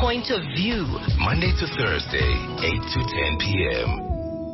point of view. Monday to Thursday, 8 to 10 p.m.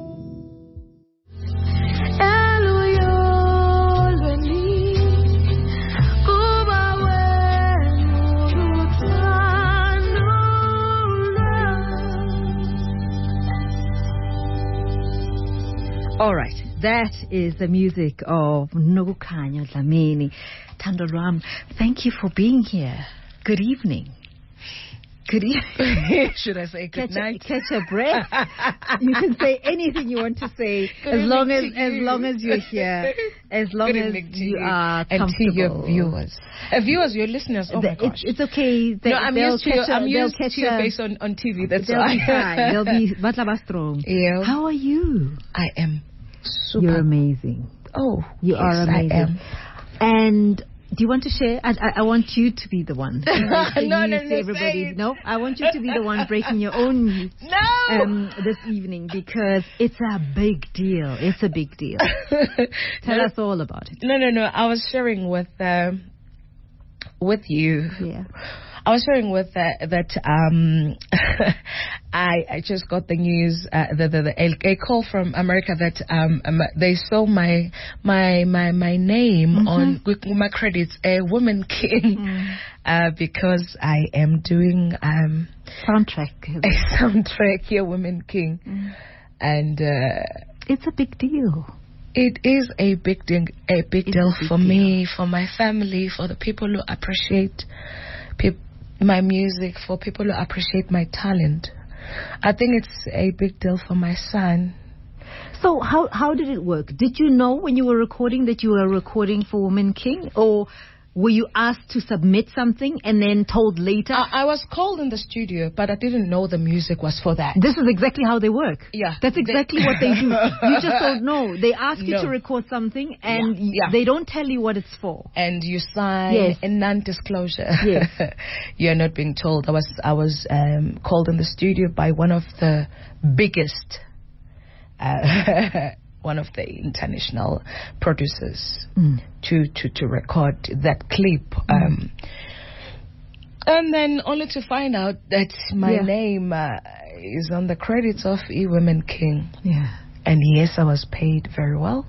All right, that is the music of Nokukhanya Dlamini. Thando Lwam, thank you for being here. Good evening. Good evening. Should I say good night? Catch a breath. You can say anything you want to say as long as you're here, as long as you are comfortable. And to your viewers. Viewers, your listeners, oh my gosh. It's okay. I'm used to your face on TV, that's why. Be fine. They'll be Batlaba strong. Yeah. How are you? I am super. You're amazing. Oh, you are amazing. I am. And do you want to share? I want you to be the one. No, everybody. No, I want you to be the one breaking your own news. No. This evening, because it's a big deal. It's a big deal. Tell us all about it. No. I was sharing with you. Yeah. I was sharing with that I just got the news, a call from America that they saw my name on my credits, a Woman King, because I am doing a soundtrack here, Woman King, and it's a big deal. It is a big deal for me, for my family, for the people who appreciate my music, for people who appreciate my talent. I think it's a big deal for my son. So how did it work? Did you know when you were recording that you were recording for Woman King, or were you asked to submit something and then told later? I was called in the studio, but I didn't know the music was for that. This is exactly how they work. Yeah. That's exactly what they do. You just don't know. They ask you to record something and they don't tell you what it's for. And you sign a non-disclosure. Yes. You're not being told. I was called in the studio by one of the biggest one of the international producers to record that clip, and then only to find out that my name is on the credits of Woman King. Yeah. And yes, I was paid very well,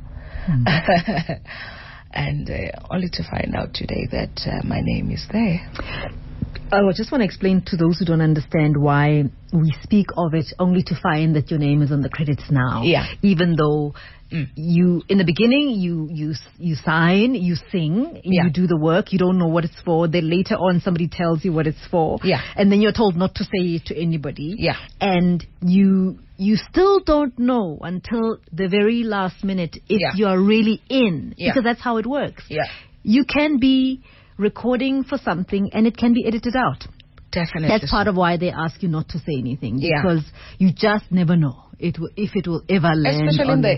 and only to find out today that my name is there. I just want to explain to those who don't understand why we speak of it only to find that your name is on the credits now. Yeah. Even though you, in the beginning, you sign, you sing, you do the work, you don't know what it's for. Then later on, somebody tells you what it's for. Yeah. And then you're told not to say it to anybody. Yeah. And you still don't know until the very last minute if you are really in. Yeah. Because that's how it works. Yeah. You can be recording for something and it can be edited out. Definitely. That's part of why they ask you not to say anything, Yeah. because you just never know if it will ever land. Especially on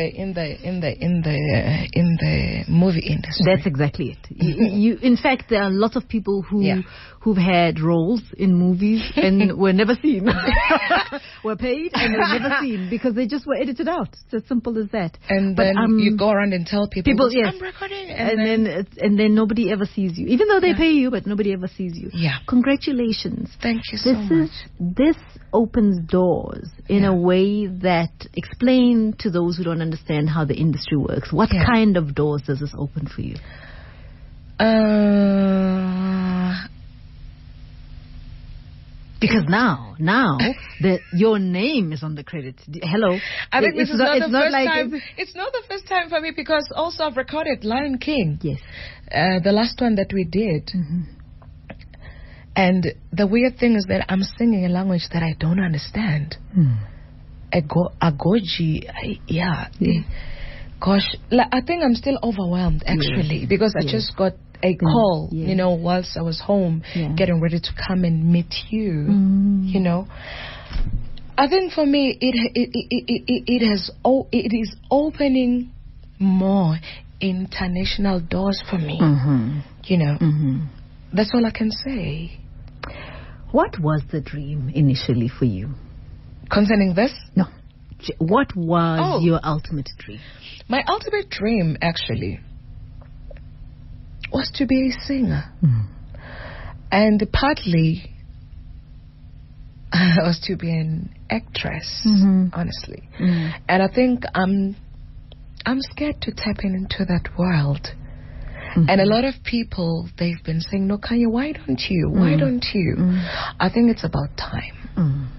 in the movie industry. That's exactly it. You, in fact, there are lots of people who've had roles in movies and were never seen. Were paid and were never seen because they just were edited out. It's as simple as that. And then you go around and tell people yes, I'm recording, and then nobody ever sees you, even though they pay you, but nobody ever sees you. Yeah. Congratulations. Thank you so much. This opens doors in a way that explain to those who don't understand how the industry works. What kind of doors does this open for you? Because now your name is on the credits. Hello. I think this is not the first time. It's not the first time for me because also I've recorded Lion King. Yes. The last one that we did. And the weird thing is that I'm singing a language that I don't understand. Agoji, gosh, I think I'm still overwhelmed actually because I just got a call, whilst I was home getting ready to come and meet you. You know, I think for me it is opening more international doors for me. You know, that's all I can say. What was the dream initially for you? Concerning this? No. What was your ultimate dream? My ultimate dream, actually, was to be a singer. And partly, was to be an actress, honestly. And I think I'm scared to tap into that world. And a lot of people, they've been saying, no, Kanye, why don't you? Why don't you? I think it's about time.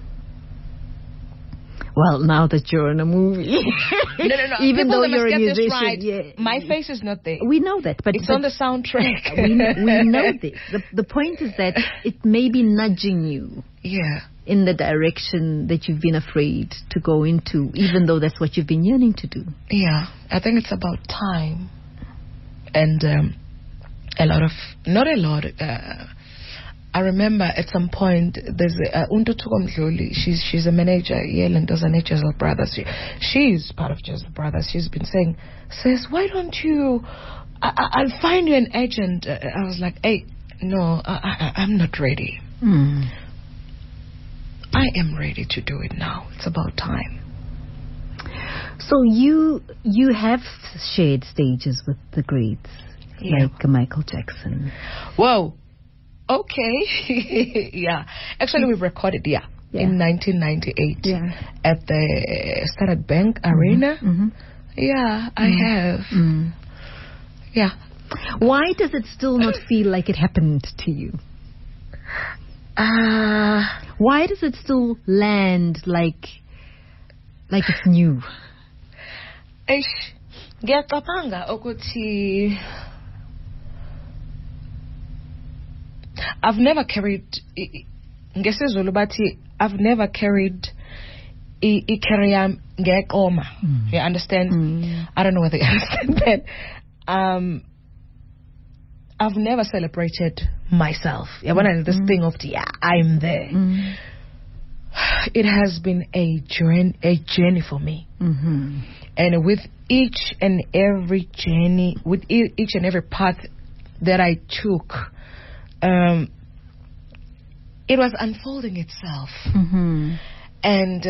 Well, now that you're in a movie. No. Even people though you're a musician. Right. Yeah. My face is not there. We know that. But it's on the soundtrack. we know this. The point is that it may be nudging you. Yeah. In the direction that you've been afraid to go into, even though that's what you've been yearning to do. Yeah. I think it's about time. And I remember at some point there's Unto Tukomdluli. She's a manager and does an Jezebel Brothers. She's part of Jezebel Brothers. She's been saying, "Sis, why don't you? I'll find you an agent." I was like, "Hey, no, I'm not ready. I am ready to do it now. It's about time." So you have shared stages with the greats, like Michael Jackson. Whoa. Okay. Yeah. Actually, we recorded, in 1998 at the Standard Bank Arena. Yeah, I have. Yeah. Why does it still not feel like it happened to you? Why does it still land like it's new? Ngiyacabanga ukuthi I've never carried ngesizulu bathi I've never carried career ngekoma. You understand? I don't know whether you understand that. I've never celebrated myself. This thing of I'm there. It has been a journey for me. And with each and every journey, with each and every path that I took, it was unfolding itself. And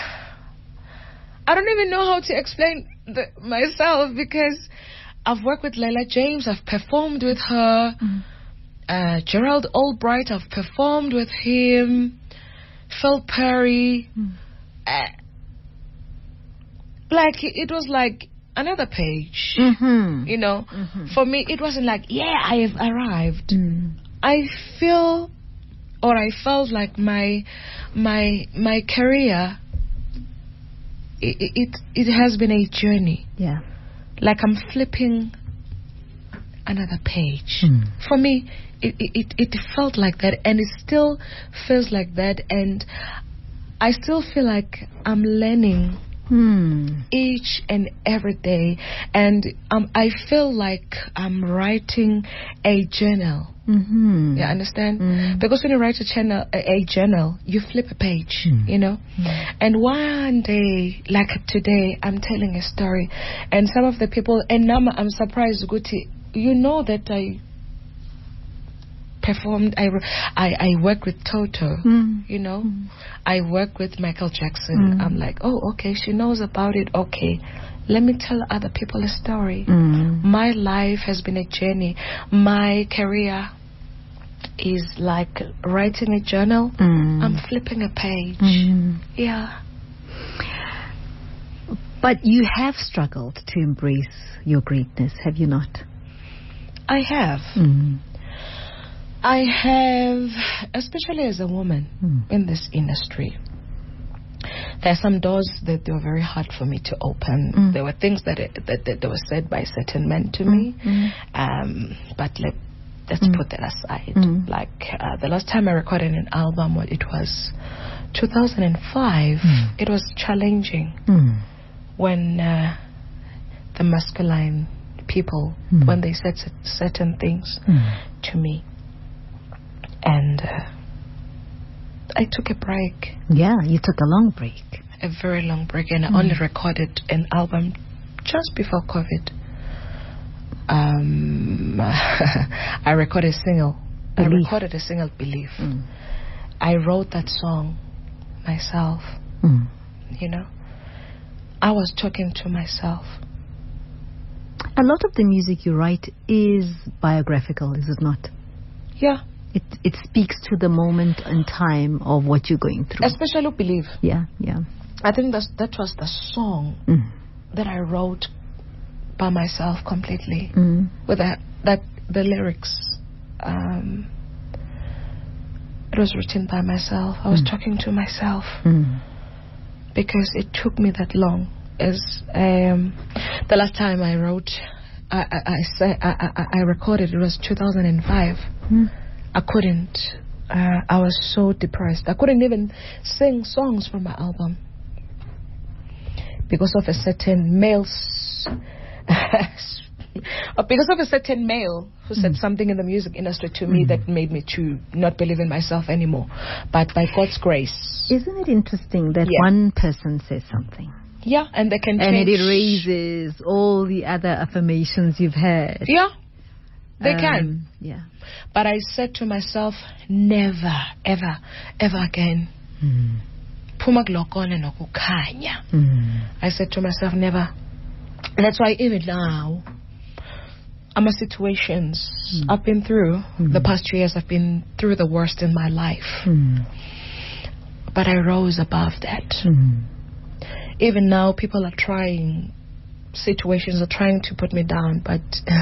I don't even know how to explain myself, because I've worked with Leila James, I've performed with her. Gerald Albright, I've performed with him. Phil Perry. It was like another page. You know, for me, it wasn't like, I have arrived. I felt like my career, it has been a journey. Yeah. Like I'm flipping another page. For me, it felt like that, and it still feels like that, and I still feel like I'm learning each and every day, and I feel like I'm writing a journal. You understand? Because when you write a journal, you flip a page, you know. And one day, like today, I'm telling a story, and some of the people, and now I'm surprised, Guti, you know that I performed, I work with Toto, you know. I work with Michael Jackson. I'm like, oh, okay, she knows about it. Okay, let me tell other people a story. My life has been a journey. My career is like writing a journal. I'm flipping a page. Yeah. But you have struggled to embrace your greatness, have you not? I have. I have, especially as a woman in this industry. There are some doors that they were very hard for me to open. There were things that were said by certain men to me, but let's put that aside. Like the last time I recorded an album, it was 2005. It was challenging when the masculine people, when they said certain things to me. And I took a break. Yeah, you took a long break. A very long break, and I only recorded an album just before COVID. I recorded a single. Belief. I recorded a single, Belief. I wrote that song myself. You know, I was talking to myself. A lot of the music you write is biographical, is it not? Yeah. It speaks to the moment and time of what you're going through. Especially Believe. Yeah. I think that was the song that I wrote by myself completely. With the lyrics. It was written by myself. I was talking to myself because it took me that long. As the last time I wrote, I recorded, it was 2005. I couldn't. I was so depressed. I couldn't even sing songs from my album because of a certain male who said something in the music industry to me that made me to not believe in myself anymore. But by God's grace. Isn't it interesting that one person says something? Yeah, and they can change. And it erases all the other affirmations you've had. Yeah, they can. Yeah. But I said to myself, never, ever, ever again. I said to myself, never. And that's why even now, situations I've been through, the past 2 years, I've been through the worst in my life. But I rose above that. Even now, people are trying, situations are trying to put me down, but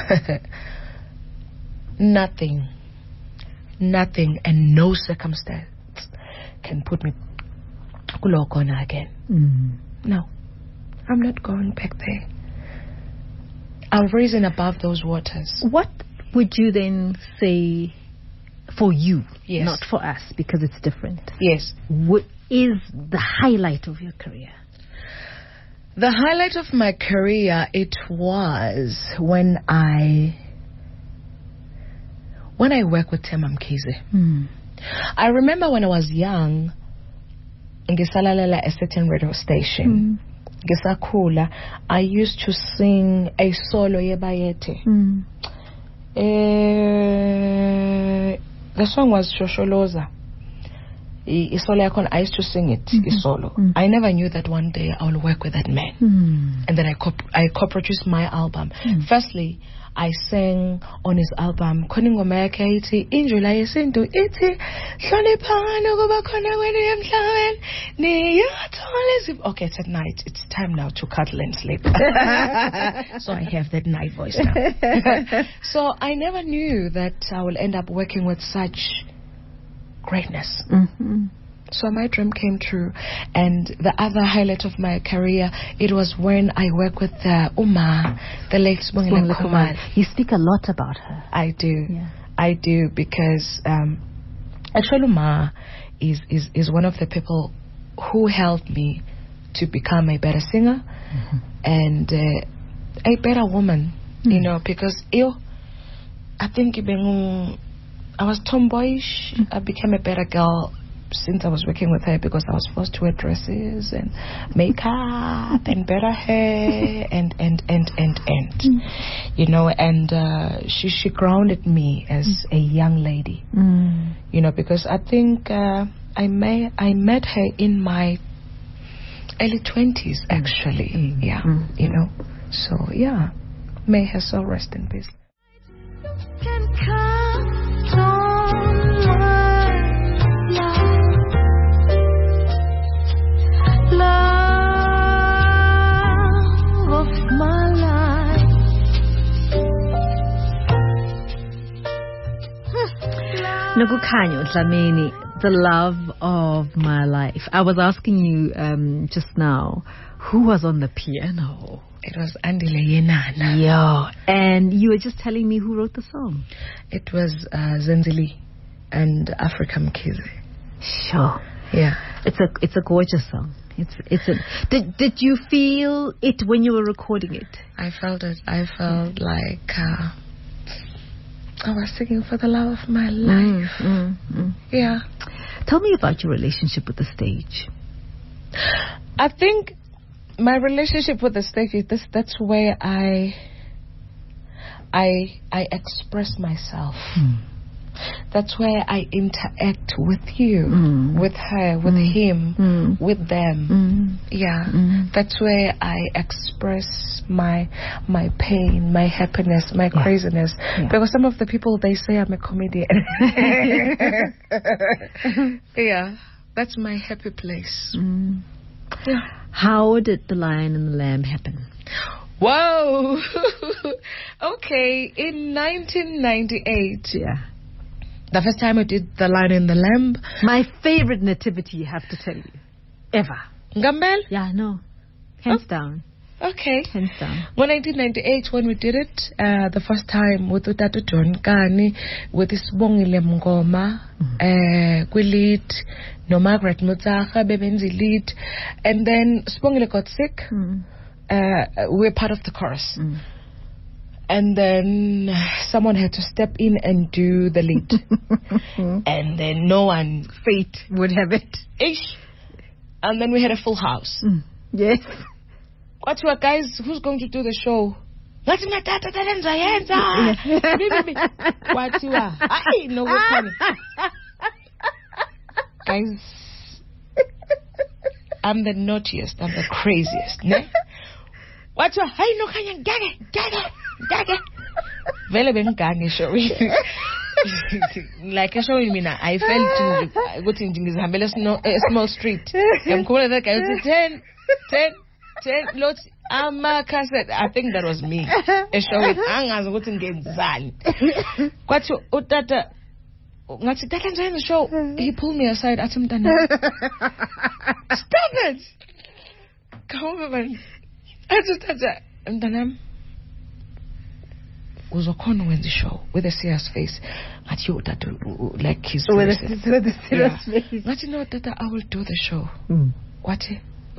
nothing and no circumstance can put me again. No, I'm not going back there. I've risen above those waters. What would you then say for you, not for us, because it's different? Yes. What is the highlight of your career? The highlight of my career, it was when I worked with Themba Mkhize. I remember when I was young, ngisalalela a certain radio station. Ngisakhula, I used to sing a solo yebayete. The song was Shosholoza. I used to sing it, solo. I never knew that one day I will work with that man. And then I co-produced my album. Firstly, I sang on his album, okay, it's at night. It's time now to cuddle and sleep. So I have that night voice now. So I never knew that I will end up working with such greatness. So my dream came true. And the other highlight of my career, it was when I worked with Uma, the late Sibongile Khumalo. You speak a lot about her. I do. Yeah. I do, because actually Uma is one of the people who helped me to become a better singer and a better woman, you know, because I think I was tomboyish. I became a better girl since I was working with her, because I was forced to wear dresses and makeup and better hair and you know, and she grounded me as a young lady, you know, because I think I met her in my early 20s actually. You know, so yeah, may her soul rest in peace. Can count on love of my life. Nokukhanyo Dlamini, the love of my life. I was asking you just now, who was on the piano? It was Andile Yenana. Yeah, and you were just telling me who wrote the song. It was Zenzile and Africa Mkhize. Sure. Yeah. It's a gorgeous song. Did you feel it when you were recording it? I felt it. I felt like I was singing for the love of my life. Yeah. Tell me about your relationship with the stage. I think my relationship with the stage is that's where I express myself. That's where I interact with you, with her, with him, with them. That's where I express my pain, my happiness, my craziness. Because some of the people, they say I'm a comedian. That's my happy place. How did The Lion and the Lamb happen? Whoa! Okay, in 1998. The first time I did The Lion and the Lamb. My favorite nativity, I have to tell you. Ever. Ngambel? Yeah, no. Hands down. Okay. Hands down. When 1998, when we did it, the first time with Utata John Kani, with Sibongile Mngoma, lead, no Margaret Mutsaha, Bebenzi lead, and then Sibongile got sick. We're part of the chorus. And then someone had to step in and do the lead. And then no one, fate would have it. Ish. And then we had a full house. Yes. What's what, guys? Who's going to do the show? What's my tata? What's you are? I know what's coming. Guys, I'm the naughtiest, I'm the craziest. Ne? What's what? I know can you get it? Vele bengange show. Like a show in Mina, I felt good in a small street. I'm calling that guy 10 lots. I think that was me. A show with Angas wouldn't get Zan. What's your Utata? What's the show? He pulled me aside at him. Stop it! Come on, I just and then was O'Connor in the show with a serious face. At you that like his with a serious face. Not you know that I will do the show. What? I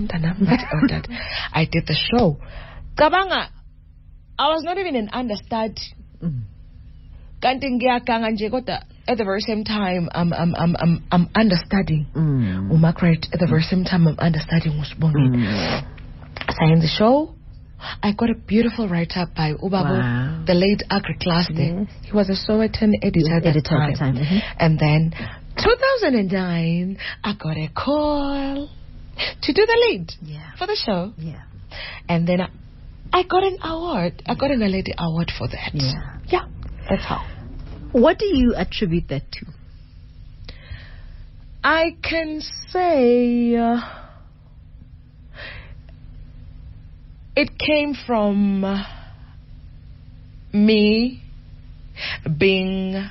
did the show. Kabanga, I was not even an understudy. At the very same time, I'm understudying. Margaret, at the very same time, I'm understudying Musbongi. So in the show, I got a beautiful write-up by Ubabo, the late Agri Class there. He was a Sowetan editor at the time. And then 2009, I got a call to do the lead for the show. And then I got an award. I got an Lady Award for that. Yeah, that's how. What do you attribute that to? I can say it came from me being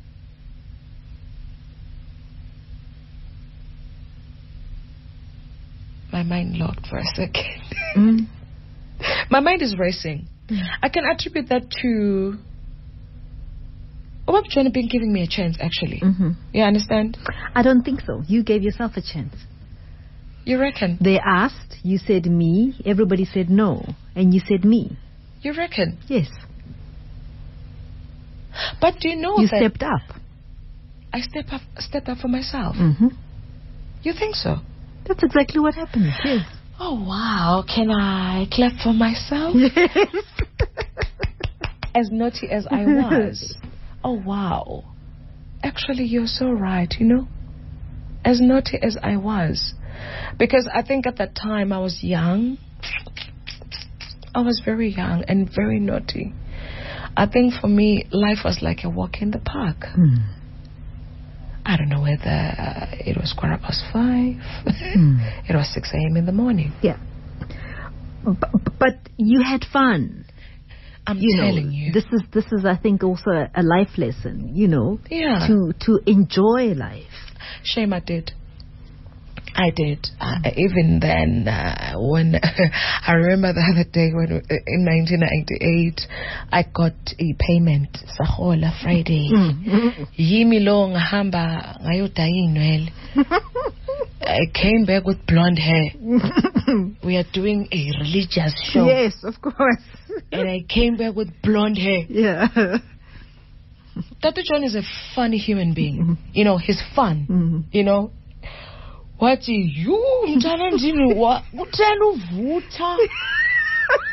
my mind locked for a second. My mind is racing. I can attribute that to Obab John been giving me a chance, actually. You understand? I don't think so. You gave yourself a chance. You reckon? They asked, you said me, everybody said no, and you said me. You reckon? Yes. But do you know you that stepped up? I stepped up for myself. You think so? That's exactly what happened. Yes. Oh wow! Can I clap for myself? Yes. As naughty as I was. Oh wow! Actually, you're so right. You know, as naughty as I was, because I think at that time I was young. I was very young and very naughty. I think for me, life was like a walk in the park. I don't know whether it was 5:15. It was 6 a.m. in the morning. Yeah. But you had fun. I'm telling you. This is I think also a life lesson, Yeah. To enjoy life. Shame I did. Even then, when I remember the other day when in 1998, I got a payment Sahola Friday. Yimi long hamba ngayodayi. I came back with blonde hair. We are doing a religious show. Yes, of course. And I came back with blonde hair. Yeah. Tata John is a funny human being. He's fun. What you what?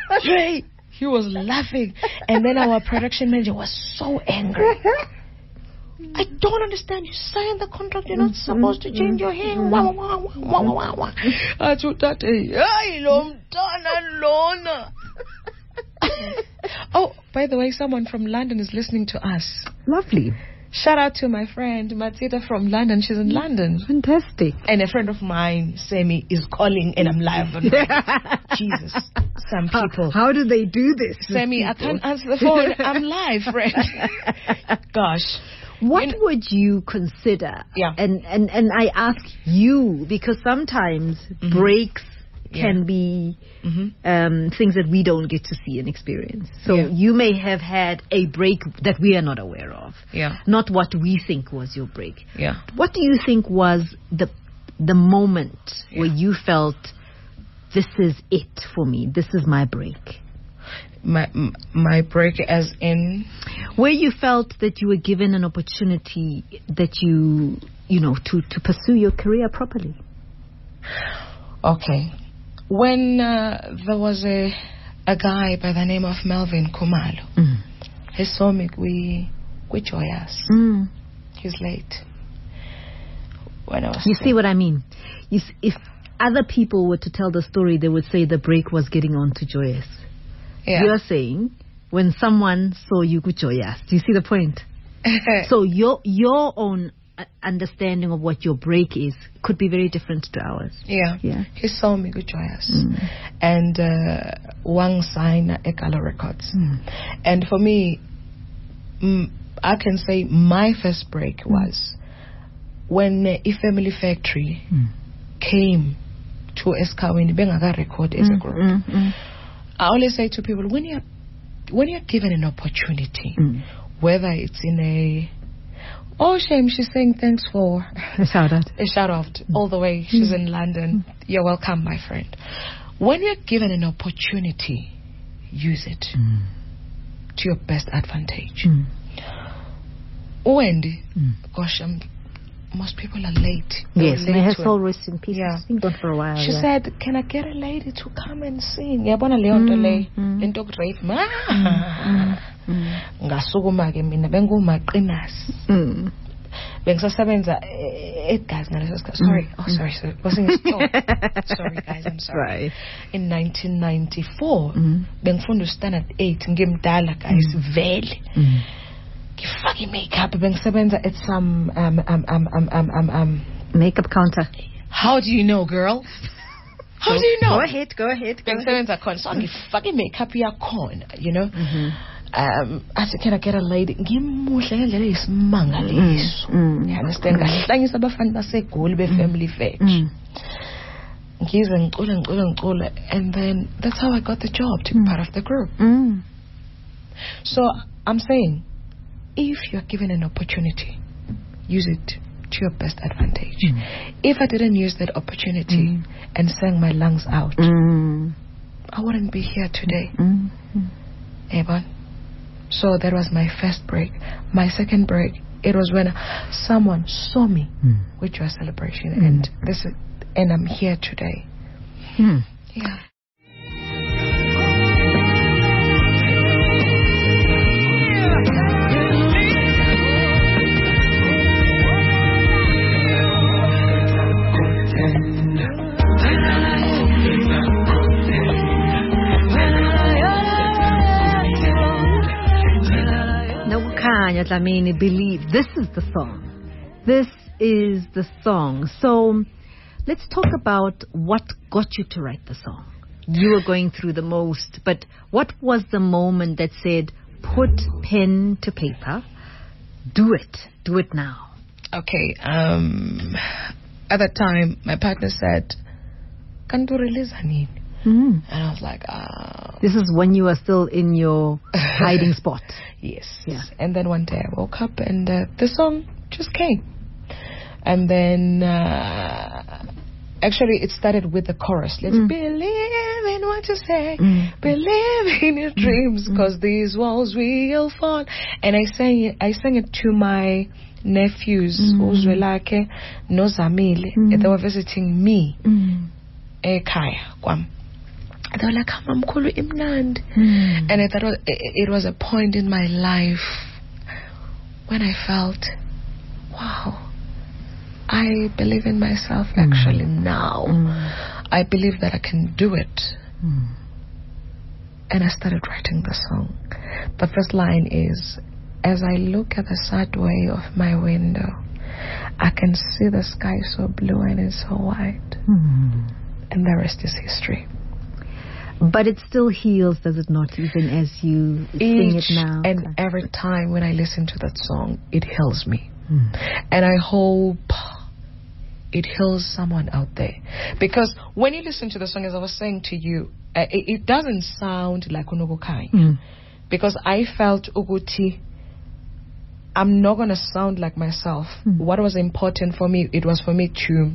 He was laughing, and then our production manager was so angry. I don't understand. You signed the contract. You're not supposed to change your hair. Wah, wah, wah, wah, wah, wah. Oh, by the way, someone from London is listening to us. Lovely. Shout out to my friend Matsita from London. She's in London. Fantastic. And a friend of mine, Semi, is calling, and I'm live on Jesus. Some people. How do they do this? Semi, I can't answer the phone. I'm live, friend. Gosh. What would you consider? Yeah. And I ask you because sometimes breaks can be things that we don't get to see and experience. So you may have had a break that we are not aware of. Yeah. Not what we think was your break. Yeah. What do you think was the moment where you felt, this is it for me, this is my break? My break as in? Where you felt that you were given an opportunity that you know, to pursue your career properly. Okay. When there was a guy by the name of Melvin Kumalo, he saw me with Joyous. He's late. When I was you see what I mean? If other people were to tell the story, they would say the break was getting on to Joyous. Yeah. You're saying when someone saw you with Joyous. Do you see the point? So your own understanding of what your break is could be very different to ours. Yeah. He saw me with Joyous. And Wang signed Ekalo Records. And for me, I can say my first break was when Family Factory came to Eskaweni Bengaga Record as a group. I always say to people, when you're given an opportunity, whether it's in a shame, she's saying thanks for a shout out all the way. She's in London. You're welcome, my friend. When you're given an opportunity, use it to your best advantage. Wendy, gosh, most people are late. Yes, may her soul rest in peace. Yeah. It's been gone for a while. She said, can I get a lady to come and sing? Yabona Leon Dole, into great man. Ngasukuma ke mina bengumaqinasi. Bengisasebenza eGazi ngaleso sikhathi. Sorry. Wasn't sorry guys, I'm sorry. Right. In 1994, bengifunda standard 8 ngimdala guys vele. Ngifake makeup bengisebenza at some makeup counter. How do you know, girl? How do you know? Go ahead. Bengisebenza khona so ngifake makeup yakhona, you know. I said, can I get a lady? Ngimuhle ngendlela eyisimangaliso. You understand? Ngahlangisa abafana baseGoli beFamily Factory. Ngize ngicula, and then that's how I got the job to be part of the group. So I'm saying, if you're given an opportunity, use it to your best advantage. If I didn't use that opportunity and sang my lungs out, I wouldn't be here today. Ebon. So that was my first break. My second break, it was when someone saw me with your celebration, and I'm here today. Yeah. Dlamini, believe this is the song. This is the song. So let's talk about what got you to write the song. You were going through the most, but what was the moment that said, put pen to paper, do it now? Okay. At that time, my partner said, "Can you release Anine?" And I was like, This is when you were still in your hiding spot. Yes. Yeah. And then one day I woke up and the song just came. And then actually it started with the chorus. Let's believe in what you say. Believe in your dreams, because these walls will fall. And I sang it to my nephews, Uzwelake, Nozamile. They were visiting me. Ekhaya, Kwam. They were like, Mamkhulu imnandi. And I thought it was a point in my life when I felt wow, I believe in myself actually now. I believe that I can do it. And I started writing the song. The first line is, as I look at the sad way of my window, I can see the sky so blue and it's so white. And the rest is history. But it still heals, does it not, even as you sing it now? And every time when I listen to that song, it heals me. And I hope it heals someone out there. Because when you listen to the song, as I was saying to you, it doesn't sound like Unobukai. Because I felt Uguti, I'm not going to sound like myself. What was important for me, it was for me to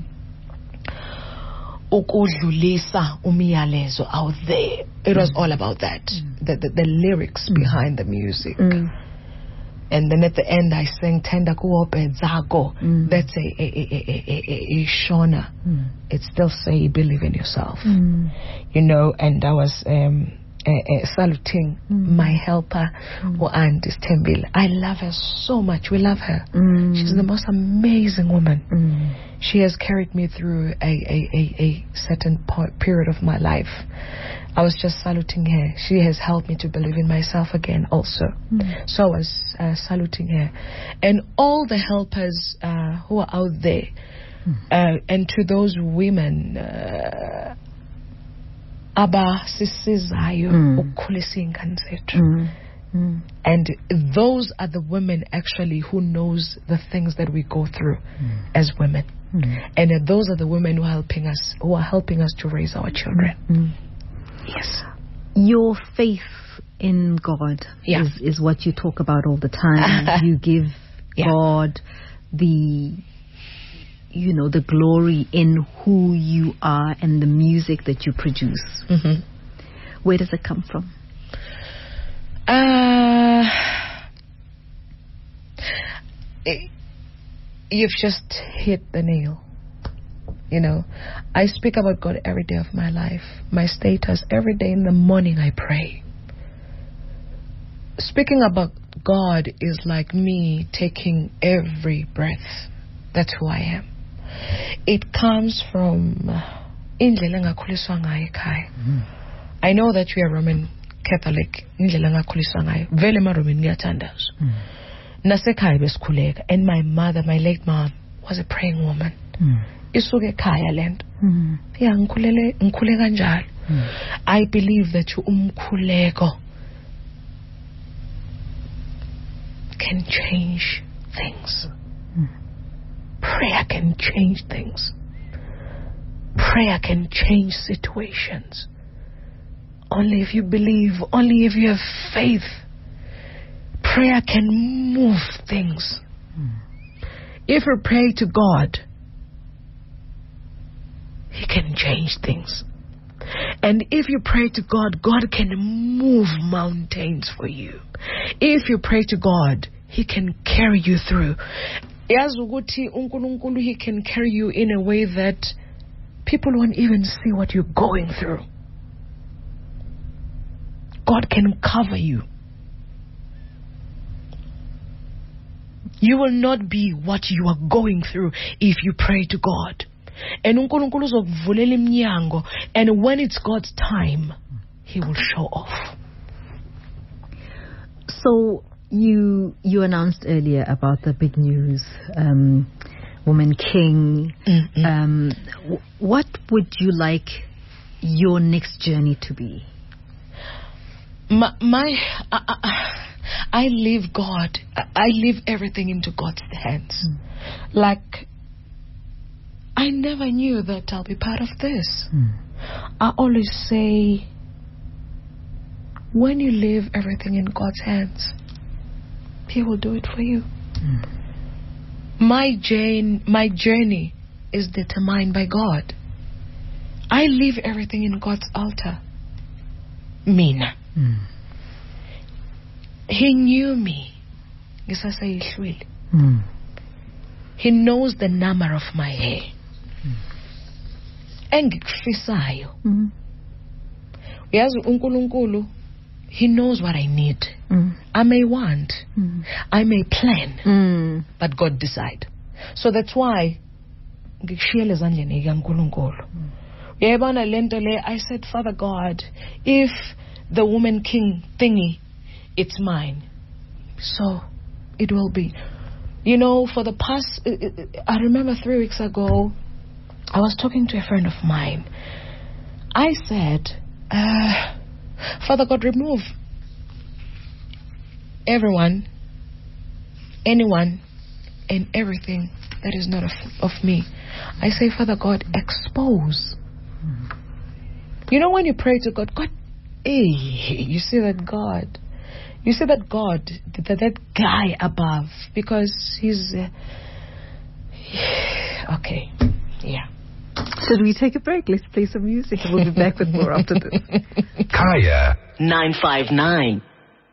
ukudlulisa umyalezo out there. It was all about that. The lyrics behind the music. And then at the end I sang Tenda Kuope Zago. That's a Shona. It still say believe in yourself. You know, and I was saluting my helper, Aunt Tembile. I love her so much. We love her. She's the most amazing woman. She has carried me through a certain period of my life. I was just saluting her. She has helped me to believe in myself again also. So I was saluting her. And all the helpers who are out there, and to those women, Aba sisizayo ukhulisa ingane zethu. And those are the women actually who knows the things that we go through as women. And those are the women who are helping us to raise our children. Yes. Your faith in God is what you talk about all the time. You give God the glory in who you are and the music that you produce. Where does it come from? You've just hit the nail. You know, I speak about God every day of my life. My status, every day in the morning I pray. Speaking about God is like me taking every breath. That's who I am. It comes from I know that we are Roman Catholic. And my mother, my late mom, was a praying woman. I believe that umkhuleko can change things. Prayer can change things. Prayer can change situations. Only if you believe, only if you have faith. Prayer can move things. If you pray to God, He can change things. And if you pray to God, God can move mountains for you. If you pray to God, He can carry you through. He can carry you in a way that people won't even see what you're going through. God can cover you. You will not be what you are going through if you pray to God. And when it's God's time, He will show off. So you announced earlier about the big news, Woman King. What would you like your next journey to be? I leave God. I leave everything into God's hands. Like, I never knew that I'll be part of this. I always say, when you leave everything in God's hands, He will do it for you. My journey is determined by God. I leave everything in God's altar. Mina. He knew me. He knows the number of my hair. Engikufisayo. Uyazi uNkulunkulu He knows what I need. I may want, I may plan, but God decide. So that's why I said, Father God, if the woman king thingy, it's mine. So it will be. You know, for the past, I remember 3 weeks ago, I was talking to a friend of mine. I said, Father God, remove everyone, anyone, and everything that is not of me. I say, Father God, expose. You know, when you pray to God, God, hey, you see that God, that guy above, because he's okay, yeah. Should we take a break? Let's play some music and we'll be back with more after this. Kaya 959.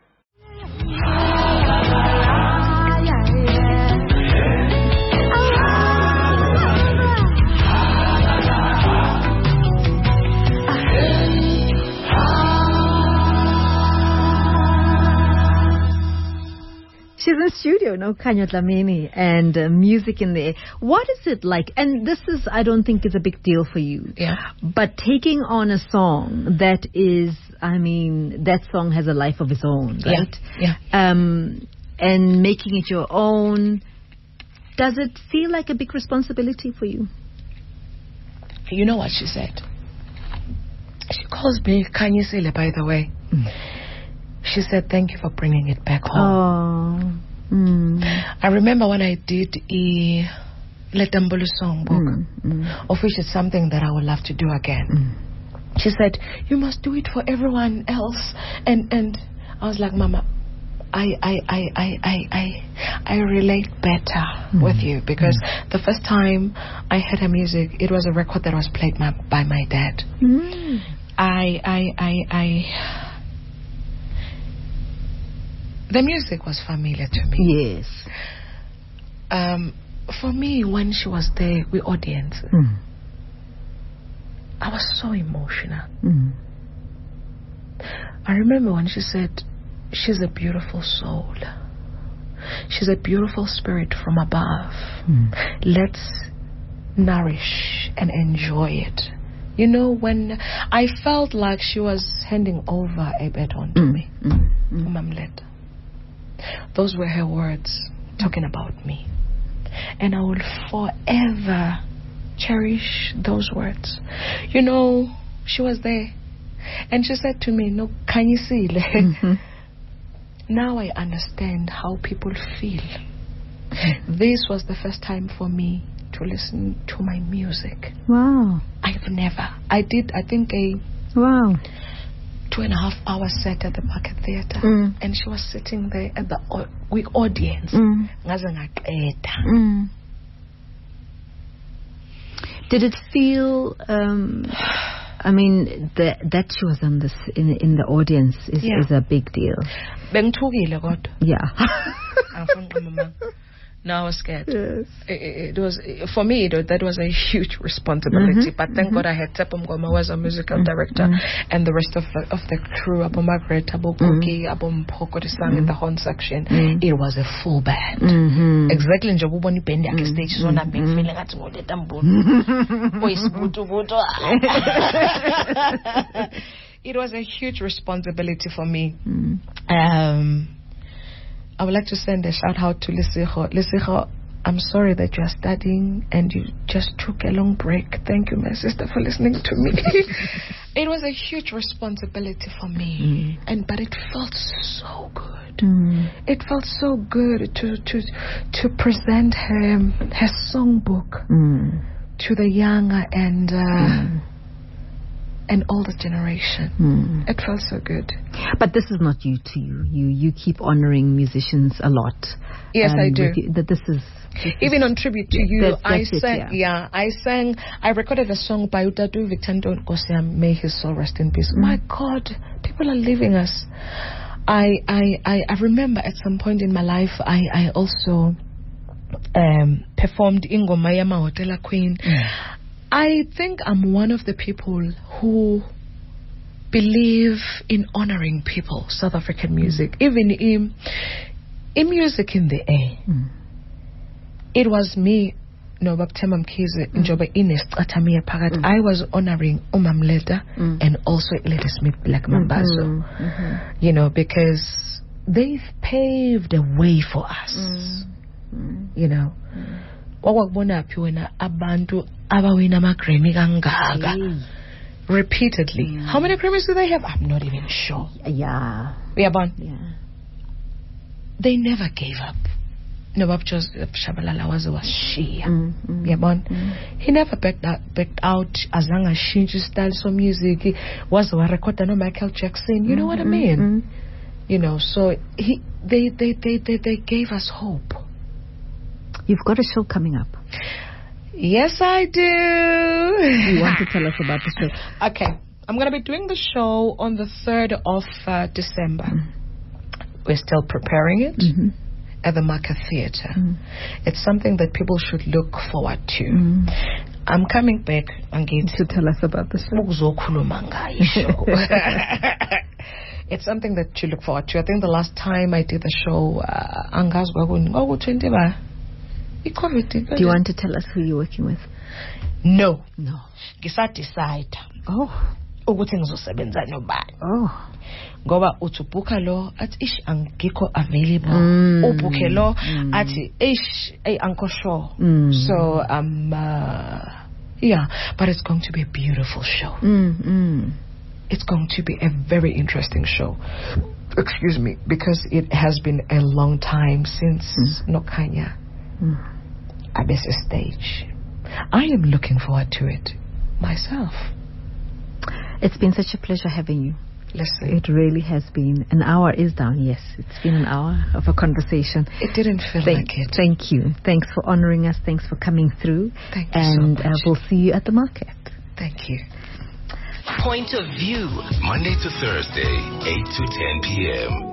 She's in studio, no, Khanya Dlamini, and music in there. What is it like? And this is, I don't think it's a big deal for you. Yeah. But taking on a song that is, I mean, that song has a life of its own, right? Yeah. And making it your own. Does it feel like a big responsibility for you? You know what she said? She calls me Kanyisile, by the way. She said, thank you for bringing it back home. I remember when I did a Letambulu songbook, of which is something that I would love to do again. She said, you must do it for everyone else. And I was like, Mama, I relate better with you, because the first time I heard her music, it was a record that was played by my dad. The music was familiar to me. Yes. For me, when she was there with audience, I was so emotional. I remember when she said, she's a beautiful soul. She's a beautiful spirit from above. Let's nourish and enjoy it. You know, when I felt like she was handing over a baton to me. Mamlet. Those were her words talking about me. And I will forever cherish those words. You know, she was there. And she said to me, no, can you see? Now I understand how people feel. This was the first time for me to listen to my music. Wow. I did, I think, a 2.5 hour set at the Market Theatre, and she was sitting there at the with audience. Did it feel? I mean, that she was on this in the audience is a big deal. Yeah. Now I was scared. Yes. It was, for me, that was a huge responsibility. But thank God I had Tepum Goma, who was a musical director, and the rest of the crew, Abo Margaret, Abo Koki, Abo Mpoko, the sang in the horn section. It was a full band. Exactly. Njabuboni Bendi at the stage, so I'm feeling at the tambun. It was a huge responsibility for me. I would like to send a shout out to Lisiho. Lisiho, I'm sorry that you are studying and you just took a long break. Thank you, my sister, for listening to me. It was a huge responsibility for me, but it felt so good. It felt so good to present her songbook to the younger and older generation. It felt so good. But this is not you to you. You keep honoring musicians a lot. Yes, I do. This is even on tribute to you. That's I sang. I recorded a song by Utatu Victando Nkosiam. May his soul rest in peace. My God, people are leaving us. I remember at some point in my life, I also performed Ingoma Yama Hotela Queen. I think I'm one of the people who believe in honoring people, South African music, even in music in the air. It was me, no, Baptema Mkhize, njoba inesicathamia phakathi. I was honoring Umamleta and also Lady Smith Black Mambazo, you know, because they've paved a way for us, you know. Wawakubona phi wena abantu abawina ama-Grammy kangaka repeatedly. How many Grammys do they have? I'm not even sure. Yeah. They never gave up. No, Joseph Shabalala was Shia. He never backed out as long as she just styles of music. He was a record no Michael Jackson. You know what I mean? You know, so they gave us hope. You've got a show coming up. Yes, I do. You want to tell us about the show? Okay. I'm going to be doing the show on the 3rd of December. We're still preparing it at the Market Theatre. It's something that people should look forward to. I'm coming back and to tell us about the show. It's something that you look forward to. I think the last time I did the show, do you want to tell us who you're working with? No. Decide. Ukuthi ngizosebenza nobani. Ngoba uthubhuka lo athi ish angikho available. Ubhuke lo athi ish angikho sure. So but it's going to be a beautiful show. It's going to be a very interesting show. Excuse me, because it has been a long time since Nokanya Abese stage. I am looking forward to it myself. It's been such a pleasure having you. Listen. It really has been. An hour is down, yes. It's been an hour of a conversation. It didn't feel like it. Thank you. Thanks for honoring us. Thanks for coming through. Thank you so much. And we'll see you at the market. Thank you. Point of View. Monday to Thursday, 8 to 10 p.m.